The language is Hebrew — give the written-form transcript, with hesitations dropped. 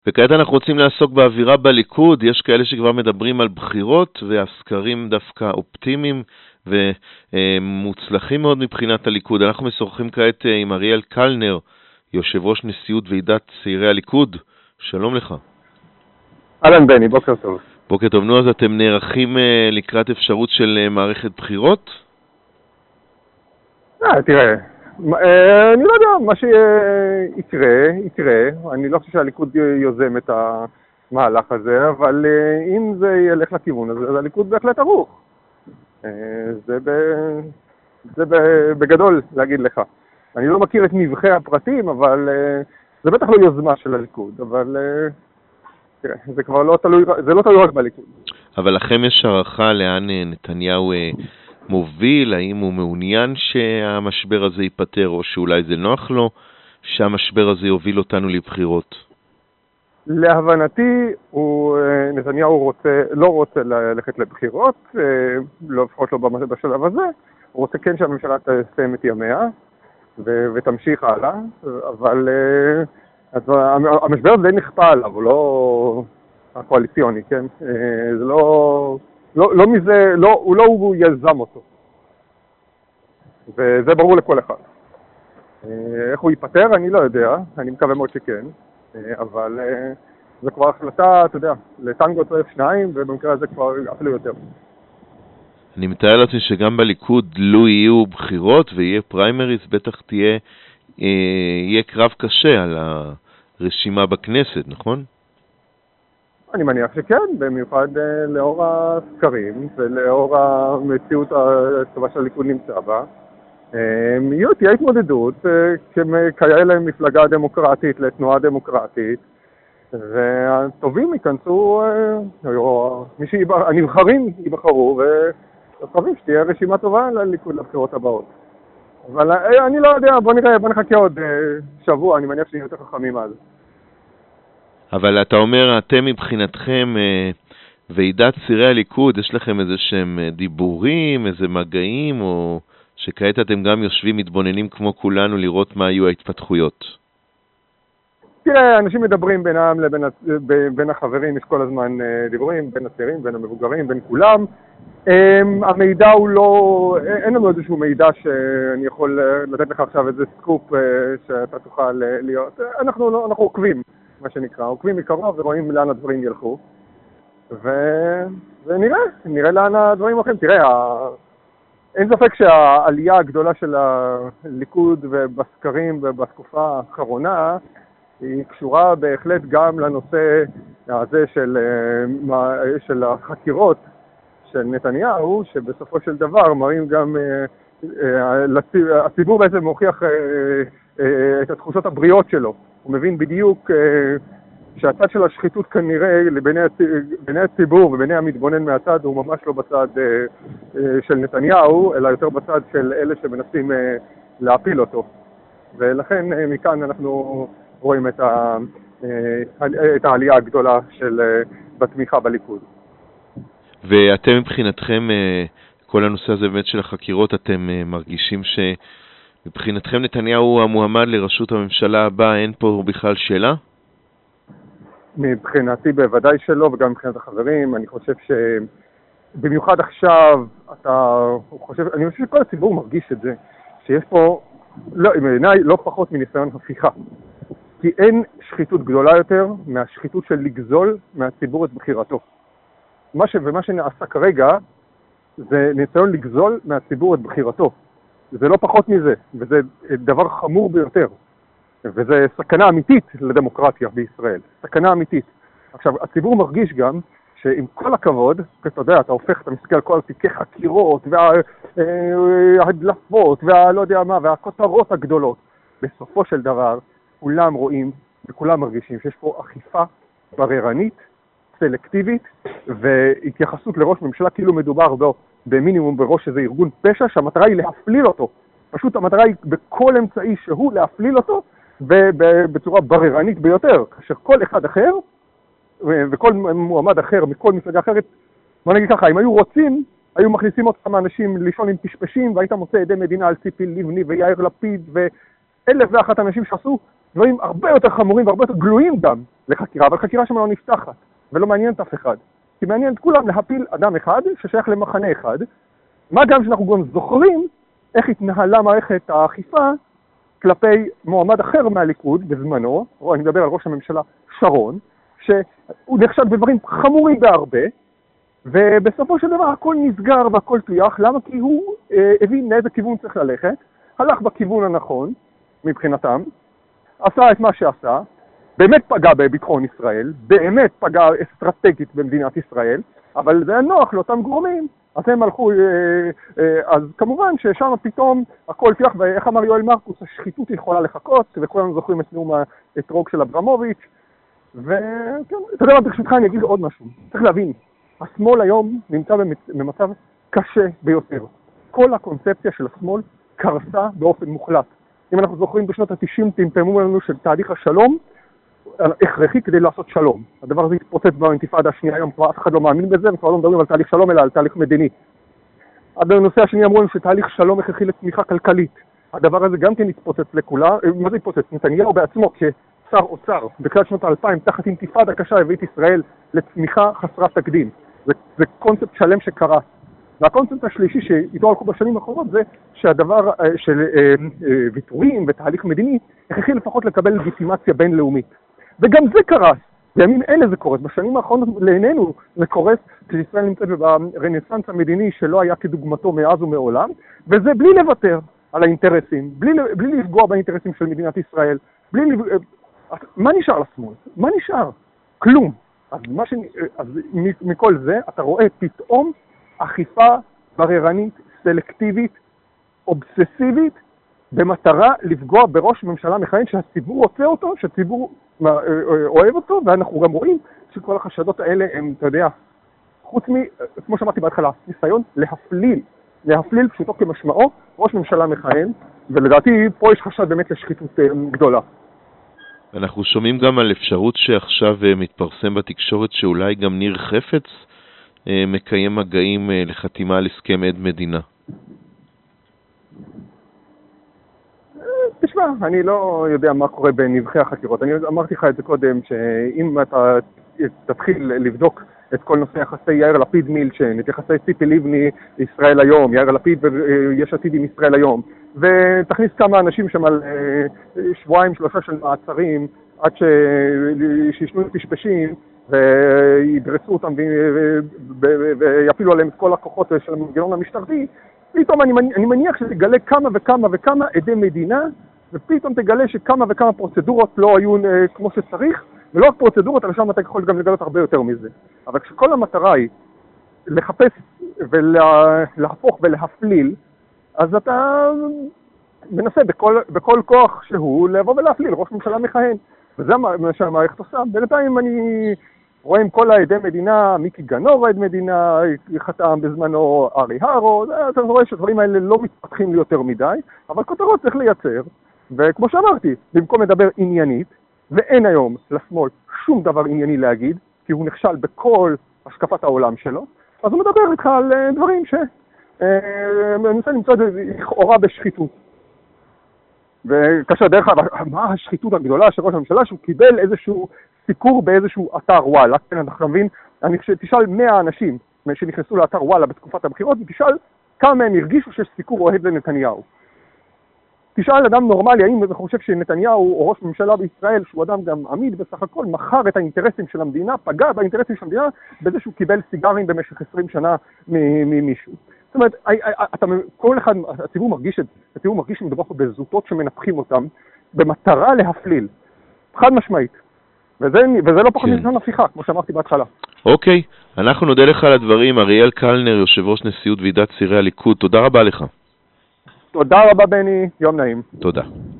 וכעת אנחנו רוצים לעסוק באווירה בליכוד. יש כאלה שכבר מדברים על בחירות, והסקרים דווקא אופטימיים ומוצלחים מאוד מבחינת הליכוד. אנחנו משוחחים כעת עם אריאל קלנר, יושב ראש נשיאות ועידת צעירי הליכוד. שלום לך. אהלן בני, בוקר טוב. בוקר טוב. נו, אז אתם נערכים לקראת אפשרות של מערכת בחירות? תראה, אני לא יודע, מה שיקרה, יקרה. אני לא חושב שהליכוד יוזם את המהלך הזה, אבל אם זה ילך לכיוון הזה, אז הליכוד בהחלט ערוך. זה בגדול להגיד לך. אני לא מכיר את נבחי הפרטים, אבל זה בטח לא יוזמה של הליכוד, אבל תראה, זה כבר לא תלוי, זה לא תלוי רק בליכוד. אבל לכם יש הערכה לאן נתניהו מוביל? האם הוא מעוניין שהמשבר הזה ייפטר, או שאולי זה נוח לו שהמשבר הזה יוביל אותנו לבחירות? להבנתי, נתניהו לא רוצה ללכת לבחירות, לא לפחות לא בשלב הזה. הוא רוצה כן שהממשלה תסיים את ימיה ותמשיך הלאה, אבל המשבר הזה די נכפה עליו, הוא לא הקואליציוני, כן? זה לא מזה, הוא לא יזם אותו. וזה ברור לכל אחד. איך הוא ייפטר? אני לא יודע, אני מקווה מאוד שכן, אבל זה כבר החלטה, אתה יודע, לטנגו צריך שניים, ובמקרה הזה כבר אפילו יותר. אני מתאר לעצמי שגם בליכוד לא יהיו בחירות ויהיה פריימריז, בטח יהיה קרב קשה על הרשימה בכנסת, נכון? אני מניח שכן, במיוחד לאור הסקרים ולאור המציאות הטובה שהליכוד נמצא בה. תהיה התמודדות כהיה להם מפלגה דמוקרטית לתנועה דמוקרטית, והטובים ייכנסו, הנבחרים ייבחרו, וחושבים שתהיה רשימה טובה לליכוד לבחירות הבאות. אבל אני לא יודע, בוא נחכה עוד שבוע, אני מניח שנהיה יותר חכמים אז. אבל אתה אומר, אתם מבחינתכם, ועידת צעירי הליכוד, יש לכם איזה שהם דיבורים, איזה מגעים, או שכעת אתם גם יושבים מתבוננים כמו כולנו לראות מה היו ההתפתחויות? תראה, אנשים מדברים בינם בין החברים, יש כל הזמן דיבורים, בין הצעירים, בין המבוגרים, בין כולם. המידע הוא לא, אין לנו איזשהו מידע שאני יכול לתת לך עכשיו איזה סקופ שאתה תוכל להיות. אנחנו עוקבים, מה שנקרא, עוקבים מקרוב ורואים לאן הדברים ילכו. ונראה לאן הדברים הולכים. תראה, אין ספק שהעלייה הגדולה של הליכוד ובסקרים ובתקופה האחרונה היא קשורה בהחלט גם לנושא הזה של החקירות של נתניהו, שבסופו של דבר מראים גם, הציבור בעצם מוכיח את התחושות הבריאות שלו. הוא מבין בדיוק שהצד של השחיתות כנראה בעיני הציבור ובעיני המתבונן מהצד הוא ממש לא בצד של נתניהו, אלא יותר בצד של אלה שמנסים להפיל אותו. ולכן מכאן אנחנו רואים את העלייה הגדולה בתמיכה בליכוד. ואתם מבחינתכם, כל הנושא הזה באמת של החקירות, אתם מרגישים שמבחינתכם נתניהו הוא המועמד לראשות הממשלה הבאה, אין פה בכלל שאלה? מבחינתי בוודאי שלא, וגם מבחינת החברים. אני חושב שבמיוחד עכשיו, אני חושב שכל הציבור מרגיש את זה, שיש פה, בעיניי, לא פחות מניסיון הפיכה. כי אין שחיתות גדולה יותר מהשחיתות של לגזול מהציבור את בחירתו. ומה שנעשה כרגע זה ניסיון לגזול מהציבור את בחירתו. זה לא פחות מזה, וזה דבר חמור ביותר. וזה סכנה אמיתית לדמוקרטיה בישראל, סכנה אמיתית. עכשיו, הציבור מרגיש גם שעם כל הכבוד, אתה יודע, אתה מסתכל על כל תיקי חקירות וההדלפות והלא יודע מה, והכותרות הגדולות. בסופו של דבר, כולם רואים וכולם מרגישים שיש פה אכיפה בררנית, סלקטיבית, והתייחסות לראש ממשלה כאילו מדובר במינימום בראש איזה ארגון פשע, שהמטרה היא להפליל אותו. פשוט המטרה היא בכל אמצעי שהוא להפליל אותו, ובצורה בררנית ביותר, כאשר כל אחד אחר, וכל מועמד אחר מכל מפלגה אחרת, בוא נגיד ככה, אם היו רוצים, היו מכניסים אותם אנשים לישון עם פשפשים, והיית מוצא עדי מדינה על ציפי לבני ויאיר לפיד, ואלף ואחת אנשים שעשו דברים הרבה יותר חמורים והרבה יותר גלויים גם לחקירה, אבל חקירה שם לא נפתחת, ולא מעניינת אף אחד. כי מעניין את כולם להפיל אדם אחד ששייך למחנה אחד, מה גם שאנחנו גם זוכרים איך התנהלה מערכת האכיפה כלפי מועמד אחר מהליכוד בזמנו, או אני מדבר על ראש הממשלה שרון, שהוא נחשד בדברים חמורים בהרבה, ובסופו של דבר הכל נסגר והכל טויח. למה? כי הוא הבין לאיזה כיוון צריך ללכת, הלך בכיוון הנכון מבחינתם, עשה את מה שעשה, באמת פגע בביטחון ישראל, באמת פגע אסטרטגית במדינת ישראל, אבל זה נוח לאותם גורמים, אז הם הלכו, אז כמובן ששם פתאום הכל טויח, ואיך אמר יואל מרקוס, השחיתות יכולה לחכות, וכולנו זוכרים את נאום האתרוג של אברמוביץ', וכן, אתה יודע מה, ברשותך אני אגיד עוד משהו, צריך להבין, השמאל היום נמצא במצב קשה ביותר. כל הקונספציה של השמאל קרסה באופן מוחלט. אם אנחנו זוכרים בשנות ה-90 טמטמו לנו של תהליך השלום, הכרחי כדי לעשות שלום. הדבר הזה התפוצץ באינתיפאדה השנייה, היום כבר אף אחד לא מאמין בזה, וכבר לא מדברים על תהליך שלום אלא על תהליך מדיני. בנושא השני אמרו לנו שתהליך שלום הכרחי לצמיחה כלכלית. הדבר הזה גם כן התפוצץ לכולה. מה זה התפוצץ? נתניהו בעצמו כשר אוצר בתחילת שנות ה-2000 תחת אינתיפאדה קשה הביא את ישראל לצמיחה חסרת תקדים. זה קונספט שלם שקרס. והקונספט השלישי שאיתו הלכו בשנים האחרונות זה שהדבר של ויתורים ותהליך מדיני הכרחי לפחות לקבל לגיטימציה בינלאומית. וגם זה קרס. בימים אלה זה קורס. בשנים האחרונות לעינינו זה קורס כשישראל נמצאת ברנסנס המדיני שלא היה כדוגמתו מאז ומעולם, וזה בלי לוותר על האינטרסים, בלי לפגוע באינטרסים של מדינת ישראל. מה נשאר לשמאל? מה נשאר? כלום. אז מכל זה אתה רואה פתאום אכיפה בררנית, סלקטיבית, אובססיבית, במטרה לפגוע בראש ממשלה מכהן שהציבור רוצה אותו, שהציבור אוהב אותו, ואנחנו גם רואים שכל החשדות האלה הם, אתה יודע, חוץ כמו שאמרתי בהתחלה, ניסיון להפליל פשוטו כמשמעו, ראש ממשלה מכהן, ולדעתי פה יש חשד באמת לשחיתות גדולה. אנחנו שומעים גם על אפשרות שעכשיו מתפרסם בתקשורת שאולי גם ניר חפץ מקיים מגעים לחתימה על הסכם עד מדינה. תשמע, אני לא יודע מה קורה בנבחי החקירות. אני אמרתי לך את זה קודם, שאם אתה תתחיל לבדוק את כל נושא יחסי יאיר לפיד מילצ'ן, את יחסי ציפי לבני ישראל היום, יאיר לפיד ויש עתיד עם ישראל היום, ותכניס כמה אנשים שם על 2-3 של מעצרים, עד שישנו פשפשים, וידרסו אותם ויפילו עליהם את כל הכוחות של המנגנון המשטרתי, פתאום אני מניח שתגלה כמה וכמה עדי מדינה, ופתאום תגלה שכמה וכמה פרוצדורות לא היו כמו שצריך, ולא רק פרוצדורות, אבל שם אתה יכול גם לגלות הרבה יותר מזה. אבל כשכל המטרה היא לחפש ולהפוך ולהפליל, אז אתה מנסה בכל כוח שהוא לבוא ולהפליל ראש ממשלה מכהן. וזה מה שהמערכת עושה. בינתיים אני רואה עם כל העדי מדינה, מיקי גנור עד מדינה, חתם בזמנו ארי הרו, אתה רואה שהדברים האלה לא מתפתחים לי יותר מדי, אבל כותרות צריך לייצר, וכמו שאמרתי, במקום לדבר עניינית, ואין היום לשמאל שום דבר ענייני להגיד, כי הוא נכשל בכל השקפת העולם שלו, אז הוא מדבר איתך על דברים מנסה למצוא את זה לכאורה בשחיתות. וכאשר דרך מה השחיתות הגדולה של ראש הממשלה, שהוא קיבל איזשהו סיקור באיזשהו אתר וואלה, כן, אנחנו מבין, תשאל 100 אנשים שנכנסו לאתר וואלה בתקופת הבחירות, ותשאל כמה הם הרגישו שיש סיקור אוהד לנתניהו. תשאל אדם נורמלי, האם אתה חושב שנתניהו או ראש ממשלה בישראל, שהוא אדם גם עמיד בסך הכל, מכר את האינטרסים של המדינה, פגע באינטרסים של המדינה, בזה שהוא קיבל סיגרים במשך 20 שנה ממישהו. זאת אומרת, כל אחד, הציבור מרגיש את זה, הציבור מרגיש שמדובר פה בזוטות שמנפחים אותם, במטרה להפליל, חד משמעית. וזה לא פחות ניסיון הפיכה, כמו שאמרתי בהתחלה. אוקיי, אנחנו נודה לך על הדברים. אריאל קלנר, יושב ראש נשיאות ועידת צירי הליכוד, תודה רבה לך. תודה רבה בני, יום נעים. תודה.